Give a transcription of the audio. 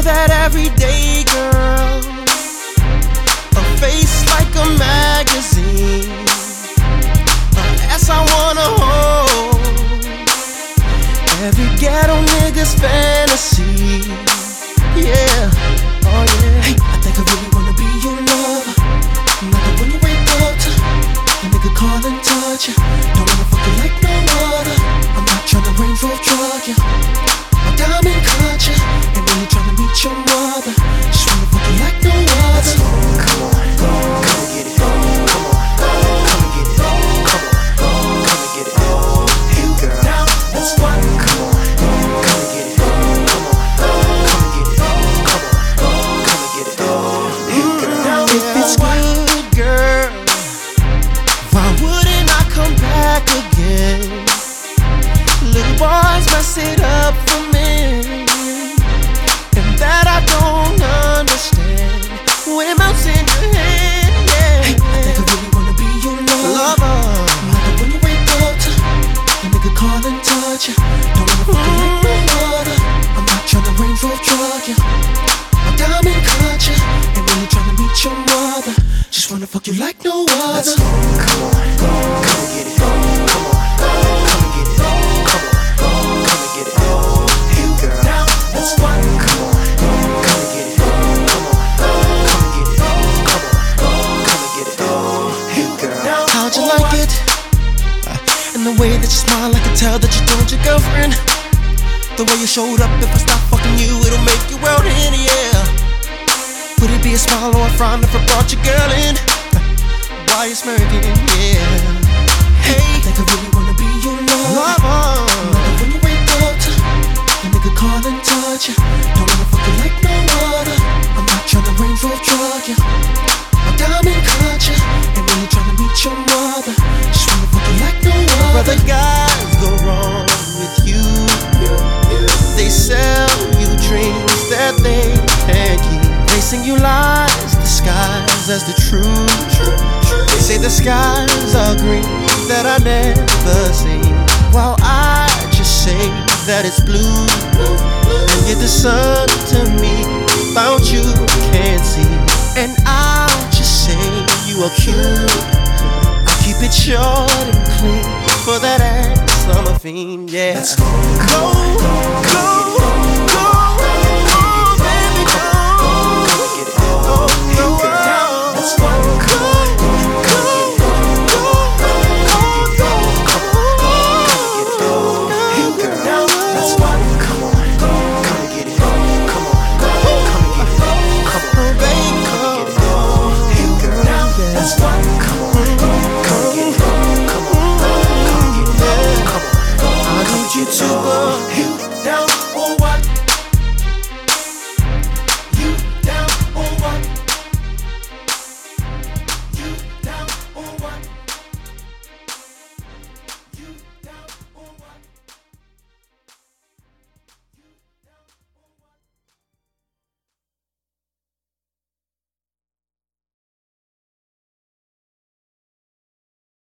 that everyday girl, a face like a magazine, an ass I wanna hold, every ghetto nigga's fantasy. Yeah, oh yeah. Hey, I think I really wanna be your lover, not the one you wake up to, the nigga call and touch you. Don't wanna fuck you like no other. I'm not tryna range road drug you, my diamond cut you, ain't really tryna meet your mother. Just wanna fuck you like no other. Come on, come and get it. Come on, come and get it. Come on, come and get it. Hey girl, that's one. Come on, come and get it. Come on, come and get it. Come on, come and get it. Hey girl, if it's good, girl, why wouldn't I come back again? Little boys mess it up for me, and that I don't understand. Women's in your head, yeah. Hey, I think I really wanna be your lover, not the one you wake up to, the nigga call and touch you. Don't wanna fuck you like no other. I'm not tryna range road drug you, my diamond cut you, ain't really tryna meet your mother. Just wanna fuck you like no other. Come on, come and get it. Come on, come and get it. Come on, come and get it. Hey girl, that's one. Come on, come and get it. Come on, come and get it. Come on, come and get it. Hey girl, how'd you like it? And the way that you smile, I can tell that you told your girlfriend. The way you showed up, if I stop fucking you, it'll make you out in the air. Would it be a smile or a frown if I brought your girl in? Why you smirking? Yeah. Hey, I think I really wanna be your lover, not the one you wake up to, the nigga call and touch you. Don't wanna fuck you like no other. I'm not tryna range road drug you, my diamond cut you, ain't really tryna meet your mother. Just wanna fuck you like no other. Brother, guys go wrong with you. They sell you dreams that they can't keep. They sing you lies disguised as the truth. They say the skies are green that I never seen, while I just say that it's blue. And yet the sun to me found you can't see, and I'll just say you are cute. I keep it short and clean for that ass I'm a fiend. Yeah, let's go, go, go.